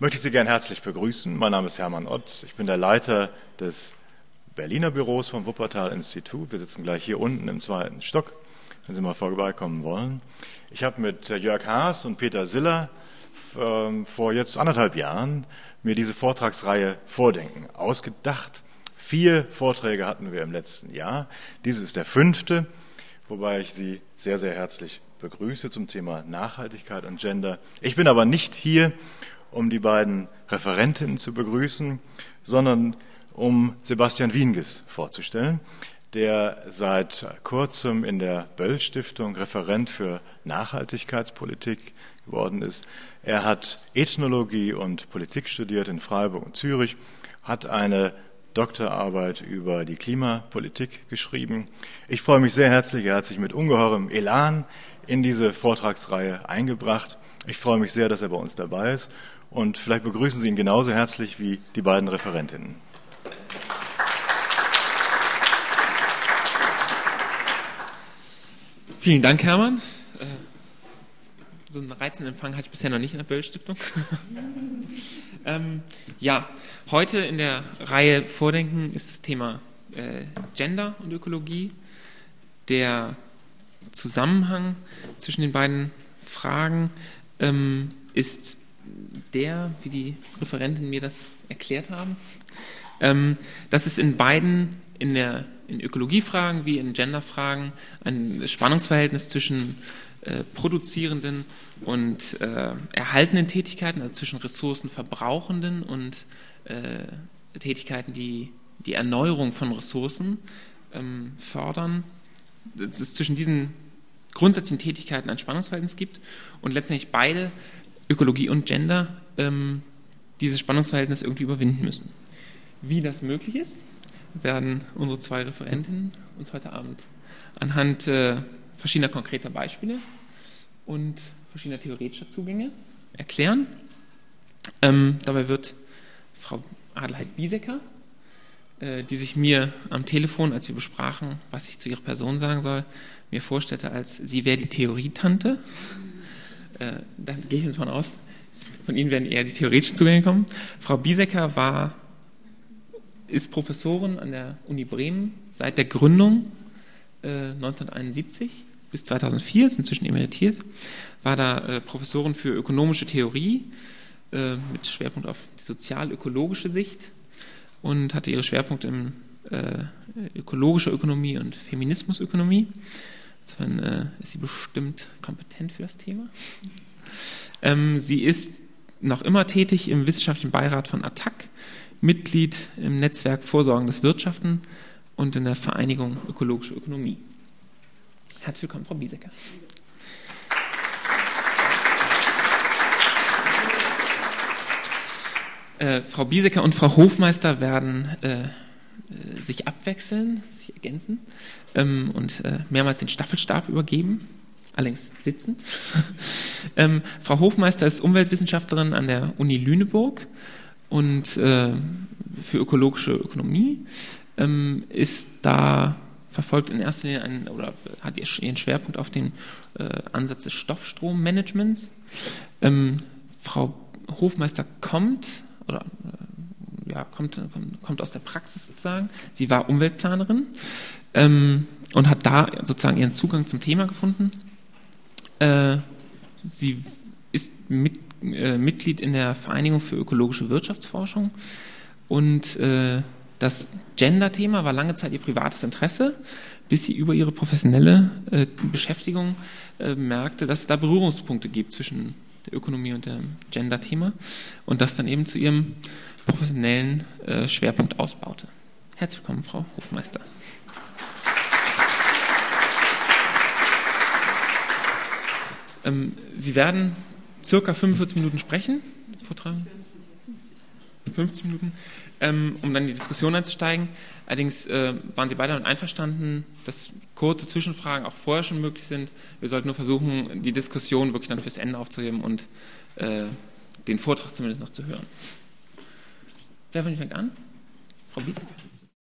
möchte ich Sie gern herzlich begrüßen. Mein Name ist Hermann Ott. Ich bin der Leiter des Berliner Büros vom Wuppertal-Institut. Wir sitzen gleich hier unten im 2. Stock, wenn Sie mal vorbeikommen wollen. Ich habe mit Jörg Haas und Peter Siller vor jetzt 1,5 Jahren mir diese Vortragsreihe Vordenken ausgedacht. 4 Vorträge hatten wir im letzten Jahr. Dies ist der 5., wobei ich Sie sehr, sehr herzlich begrüße zum Thema Nachhaltigkeit und Gender. Ich bin aber nicht hier, um die beiden Referentinnen zu begrüßen, sondern um Sebastian Wienges vorzustellen, der seit kurzem in der Böll-Stiftung Referent für Nachhaltigkeitspolitik geworden ist. Er hat Ethnologie und Politik studiert in Freiburg und Zürich, hat eine Doktorarbeit über die Klimapolitik geschrieben. Ich freue mich sehr herzlich, er hat sich mit ungeheurem Elan in diese Vortragsreihe eingebracht. Ich freue mich sehr, dass er bei uns dabei ist. Und vielleicht begrüßen Sie ihn genauso herzlich wie die beiden Referentinnen. Vielen Dank, Hermann. So einen reizenden Empfang hatte ich bisher noch nicht in der Böll-Stiftung. Heute in der Reihe Vordenken ist das Thema Gender und Ökologie. Der Zusammenhang zwischen den beiden Fragen ist der, wie die Referenten mir das erklärt haben, dass es in beiden, in Ökologiefragen wie in Genderfragen, ein Spannungsverhältnis zwischen produzierenden und erhaltenen Tätigkeiten, also zwischen ressourcenverbrauchenden und Tätigkeiten, die die Erneuerung von Ressourcen fördern, dass es zwischen diesen grundsätzlichen Tätigkeiten ein Spannungsverhältnis gibt und letztendlich beide, Ökologie und Gender, dieses Spannungsverhältnis irgendwie überwinden müssen. Wie das möglich ist, werden unsere 2 Referentinnen uns heute Abend anhand verschiedener konkreter Beispiele und verschiedener theoretischer Zugänge erklären. Dabei wird Frau Adelheid-Biesecker, die sich mir am Telefon, als wir besprachen, was ich zu ihrer Person sagen soll, mir vorstellte, als sie wäre die Theorietante. Da gehe ich davon aus, von Ihnen werden eher die theoretischen Zugänge kommen. Frau Biesecker ist Professorin an der Uni Bremen seit der Gründung 1971 bis 2004, ist inzwischen emeritiert, war da Professorin für ökonomische Theorie mit Schwerpunkt auf die sozial-ökologische Sicht und hatte ihre Schwerpunkte in ökologischer Ökonomie und Feminismusökonomie. Insofern ist sie bestimmt kompetent für das Thema. Sie ist noch immer tätig im wissenschaftlichen Beirat von ATTAC, Mitglied im Netzwerk Vorsorgendes Wirtschaften und in der Vereinigung Ökologische Ökonomie. Herzlich willkommen, Frau Biesecker. Frau Biesecker und Frau Hofmeister werden sich abwechseln, sich ergänzen und mehrmals den Staffelstab übergeben, allerdings sitzend. Frau Hofmeister ist Umweltwissenschaftlerin an der Uni Lüneburg und für ökologische Ökonomie, verfolgt in erster Linie hat ihren Schwerpunkt auf den Ansatz des Stoffstrommanagements. Frau Hofmeister kommt aus der Praxis sozusagen. Sie war Umweltplanerin und hat da sozusagen ihren Zugang zum Thema gefunden. Sie ist Mitglied in der Vereinigung für ökologische Wirtschaftsforschung und das Gender-Thema war lange Zeit ihr privates Interesse, bis sie über ihre professionelle Beschäftigung merkte, dass es da Berührungspunkte gibt zwischen der Ökonomie und dem Gender-Thema und das dann eben zu ihrem professionellen Schwerpunkt ausbaute. Herzlich willkommen, Frau Hofmeister. Sie werden circa 45 Minuten sprechen, vortragen. 50 Minuten, um dann in die Diskussion einzusteigen. Allerdings waren Sie beide damit einverstanden, dass kurze Zwischenfragen auch vorher schon möglich sind. Wir sollten nur versuchen, die Diskussion wirklich dann fürs Ende aufzuheben und den Vortrag zumindest noch zu hören. Wer von Ihnen fängt an? Frau Biesecker.